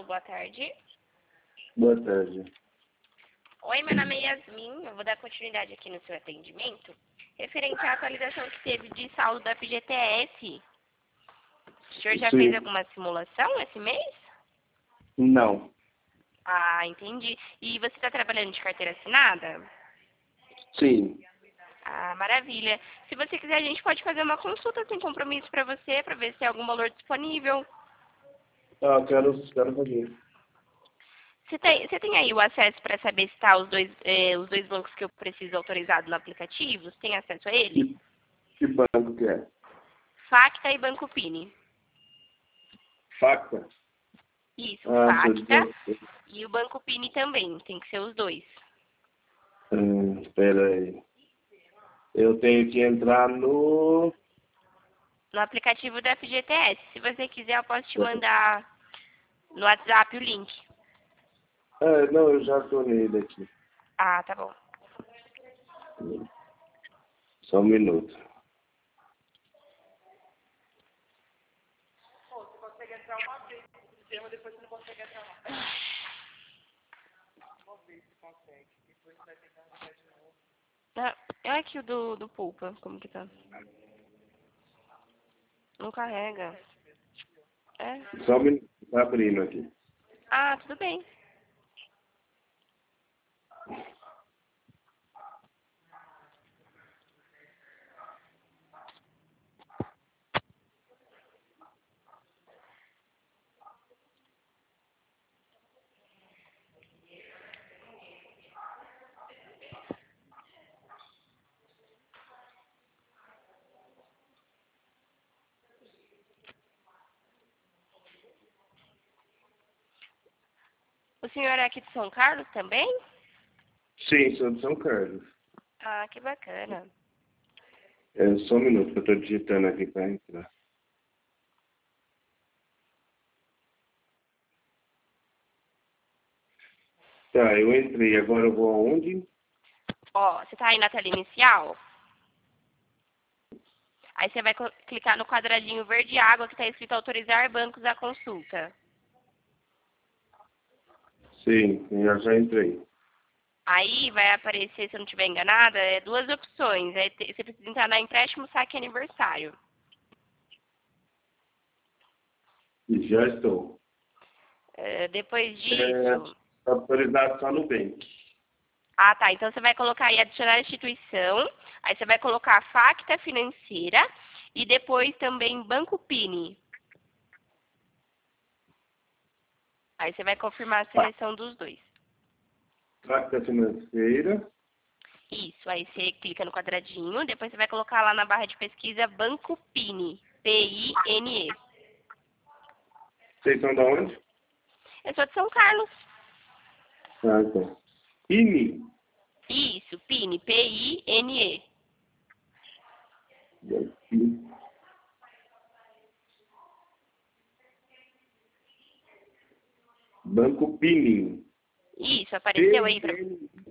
Alô, boa tarde. Boa tarde. Oi, meu nome é Yasmin. Eu vou dar continuidade aqui no seu atendimento. Referente à atualização que teve de saldo da FGTS. O senhor já fez Sim. alguma simulação esse mês? Não. Ah, entendi. E você está trabalhando de carteira assinada? Sim. Ah, maravilha. Se você quiser, a gente pode fazer uma consulta sem compromisso para você, para ver se tem algum valor disponível. Ah, quero fazer. Você tem aí o acesso para saber se está os dois bancos que eu preciso autorizado no aplicativo? Você tem acesso a ele? Que banco que é? Facta e Banco Pini. Facta? Isso, Ah, Facta e o Banco Pini também. Tem que ser os dois. espera aí. Eu tenho que entrar no... No aplicativo da FGTS. Se você quiser, eu posso te mandar no WhatsApp o link. Não, eu já tô nele aqui. Ah, tá bom. Só um minuto. É aqui o do Pulpa. Como que tá? Não carrega. É? Só um minuto. Tá abrindo aqui. Ah, tudo bem. O senhor é aqui de São Carlos também? Sim, sou de São Carlos. Ah, que bacana. Só um minuto que eu tô digitando aqui para entrar. Tá, eu entrei. Agora eu vou aonde? Ó, você tá aí na tela inicial? Aí você vai clicar no quadradinho verde água que tá escrito autorizar bancos à consulta. Sim, eu já entrei. Aí vai aparecer, se eu não estiver enganada, duas opções. Você precisa entrar na empréstimo, saque e aniversário. Já estou. Depois disso... Autorizado só no Nubank. Ah, tá. Então você vai colocar aí adicionar instituição. Aí você vai colocar Facta Financeira e depois também Banco Pini. Aí você vai confirmar a seleção dos dois. Facta financeira. Isso, aí você clica no quadradinho, depois você vai colocar lá na barra de pesquisa Banco Pini, P-I-N-E. Vocês são de onde? Eu sou de São Carlos. Ah, tá. INI. Isso, Pini, P-I-N-E. Banco Pini. Isso, apareceu aí pra...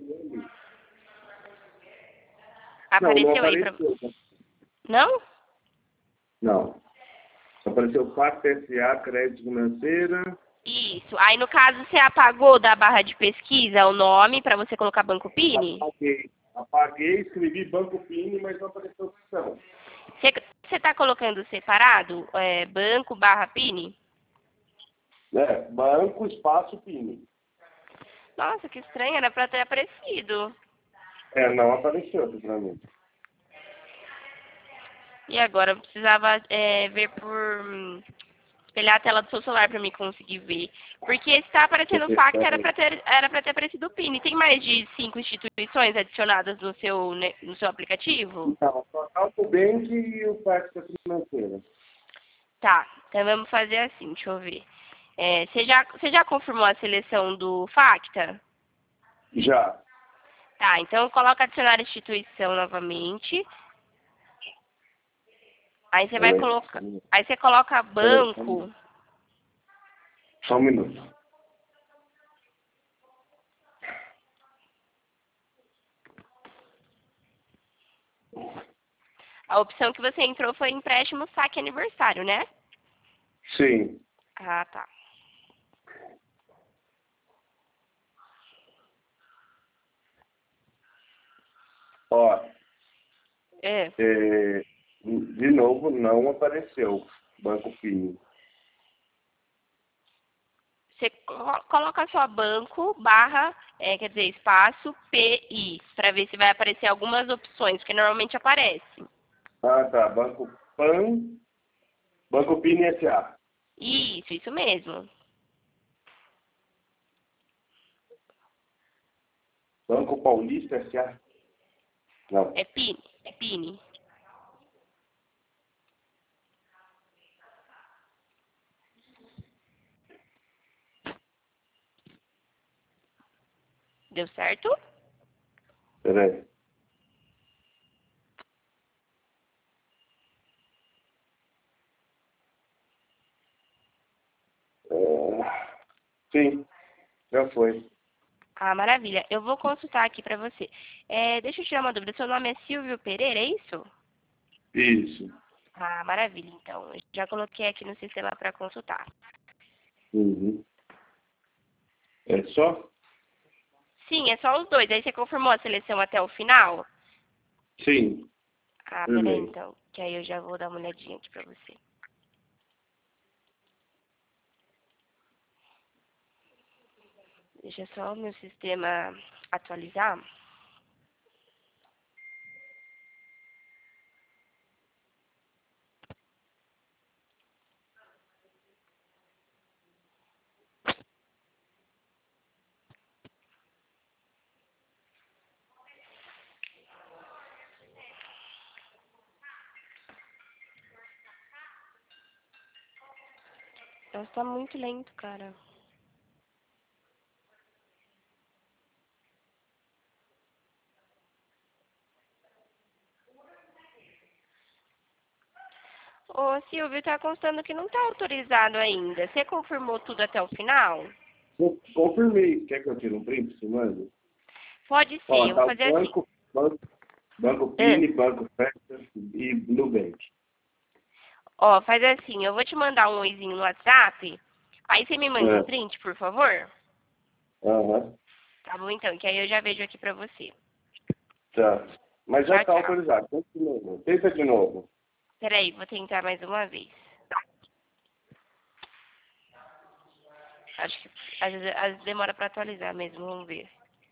Não, não Apareceu aí pra... apareceu. Não? Não. Apareceu Facta S.A. Crédito Financeira. Isso. Aí, no caso, você apagou da barra de pesquisa o nome para você colocar Banco Pini? Apaguei, escrevi Banco Pini, mas não apareceu opção. Você está colocando separado? Banco barra Pini? Banco Espaço Pini. Nossa, que estranho. Era para ter aparecido. Não apareceu aqui pra mim. E agora? Eu precisava ver por... espelhar a tela do seu celular para mim conseguir ver. Porque está aparecendo o Facta, era para ter aparecido o Pini. Tem mais de 5 instituições adicionadas no seu aplicativo? Não, só tá o Nubank e o Facta Financeira. Tá, então vamos fazer assim, deixa eu ver. Você já confirmou a seleção do Facta? Já. Tá, então coloca adicionar instituição novamente. Aí você vai colocar. Aí você coloca banco. Só um minuto. A opção que você entrou foi empréstimo, saque e aniversário, né? Sim. Ah, tá. É. De novo, não apareceu Banco PIN. Você coloca só banco, barra, quer dizer, espaço, PI, para ver se vai aparecer algumas opções, que normalmente aparece. Ah, tá. Banco PIN SA. Isso mesmo. Banco Paulista SA. Não. É PIN. Deu certo? Peraí. Sim, já foi. Ah, maravilha. Eu vou consultar aqui para você. Deixa eu tirar uma dúvida. Seu nome é Silvio Pereira, é isso? Isso. Ah, maravilha. Então, eu já coloquei aqui no sistema para consultar. Uhum. É só? Sim, é só os dois. Aí você confirmou a seleção até o final? Sim. Ah, peraí Firmei. então, que aí eu já vou dar uma olhadinha aqui para você. Deixa só o meu sistema atualizar. Nossa, tá muito lento, cara. Ô, Silvio, tá constando que não tá autorizado ainda. Você confirmou tudo até o final? Confirmei. Quer que eu tire um print? Você manda? Pode ser, Ó, eu vou tá o fazer assim. Banco Ah, PIN, Banco Festa e Nubank. ó, faz assim, eu vou te mandar um oizinho no WhatsApp. Aí você me manda um É. print, por favor? Aham. Tá bom então, que aí eu já vejo aqui pra você. Tá. Mas já Tchau, tá tchau. autorizado. Tenta de novo. Tenta de novo. Peraí, vou tentar mais uma vez. Acho que às vezes demora pra atualizar mesmo, vamos ver.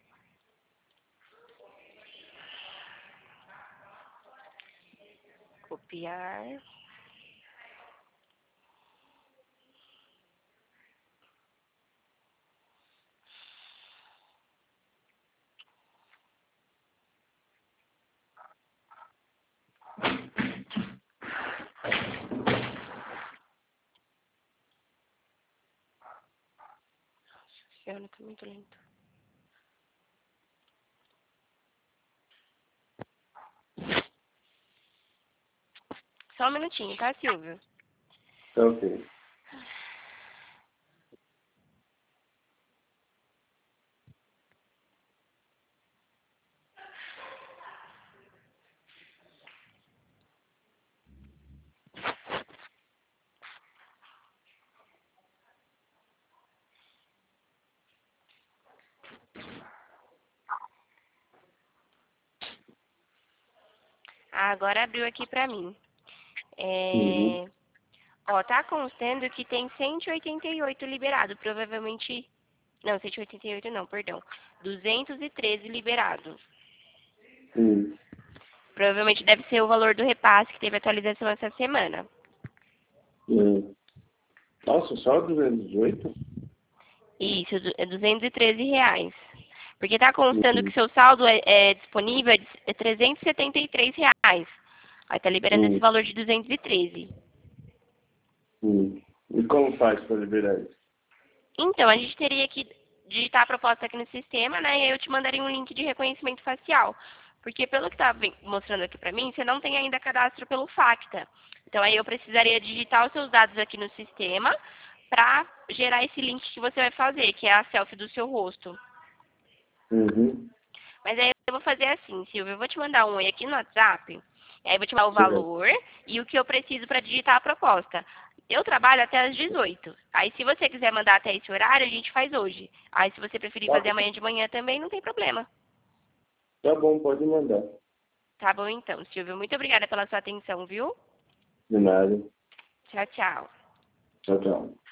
Copiar. Senhora, tá muito lento. Só um minutinho, tá, Silvio? Tá ok. Ah, agora abriu aqui pra mim. Uhum. Ó, tá constando que tem 188 liberado, provavelmente... Não, 188 não, perdão. 213 liberado. Hum. Provavelmente deve ser o valor do repasse que teve atualização essa semana. Hum. Nossa, só 218? Isso, é R$ 213. Porque tá constando que Uhum. seu saldo é disponível é R$ 373. Aí tá liberando esse Hum. valor de 213. E como faz para liberar isso? Então, a gente teria que digitar a proposta aqui no sistema, né? E aí eu te mandaria um link de reconhecimento facial. Porque pelo que tá mostrando aqui pra mim, você não tem ainda cadastro pelo Facta. Então aí eu precisaria digitar os seus dados aqui no sistema pra gerar esse link que você vai fazer, que é a selfie do seu rosto. Uhum. Mas aí eu vou fazer assim, Silvia, eu vou te mandar um oi aqui no WhatsApp, aí eu vou te mandar o Certo. valor e o que eu preciso para digitar a proposta. Eu trabalho até às 18. Aí se você quiser mandar até esse horário, a gente faz hoje. Aí se você preferir Tá fazer bom, amanhã de manhã também, não tem problema. tá bom, pode mandar. Tá bom então, Silvio. Muito obrigada pela sua atenção, viu? De nada. Tchau, tchau. Tchau, tchau.